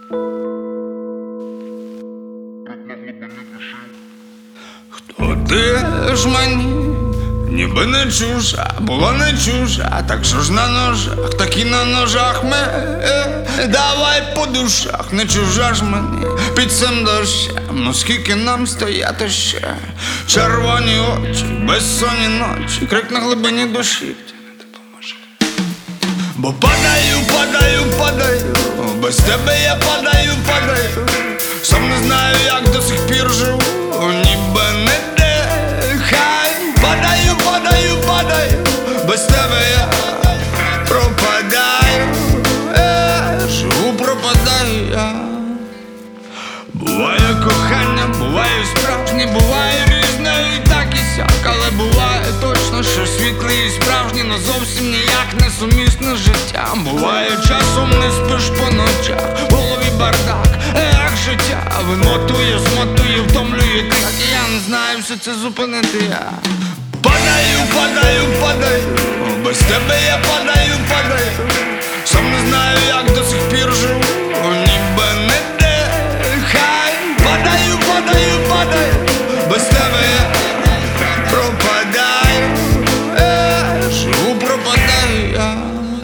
Хто ти ж мені? Ніби не чужа, була не чужа, так що ж на ножах, так і на ножах ми давай по душах, не чужа ж мені під цим дощем. Ну скільки нам стояти ще? Червоні очі, безсонні ночі, крик на глибині душі не допоможе. Бо падаю, падаю, падаю, без тебе я падаю, падаю. Сам не знаю, як до сих пір живу, ніби не дихаю. Падаю, падаю, падаю, без тебе я пропадаю, живу, пропадаю я. Буває кохання, буває справжнє, буває різне і так і сяк, але буває точно, що світле і справжнє, но зовсім ніяк не сумісне з життям. Буває часом не спиш по ночах, в голові бардак, як життя вимотує, змотує, втомлює так, і я не знаю все це зупинити я. Падаю, падаю, падаю, без тебе я падаю, падаю. Сам не знаю, як до сих пір живу, ніби не дихаю. Падаю, падаю, падаю, без тебе я пропадаю, живу, пропадаю я.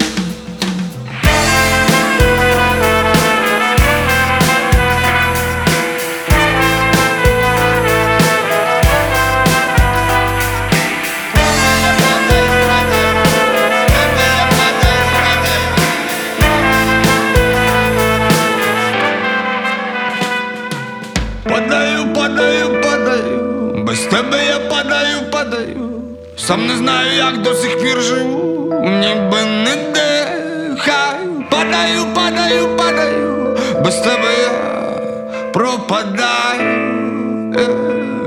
Падаю, падаю, падаю, без тебе я падаю, падаю. Сам не знаю, як до сих пір живу, ніби не дихаю. Падаю, падаю, падаю, без тебе я пропадаю.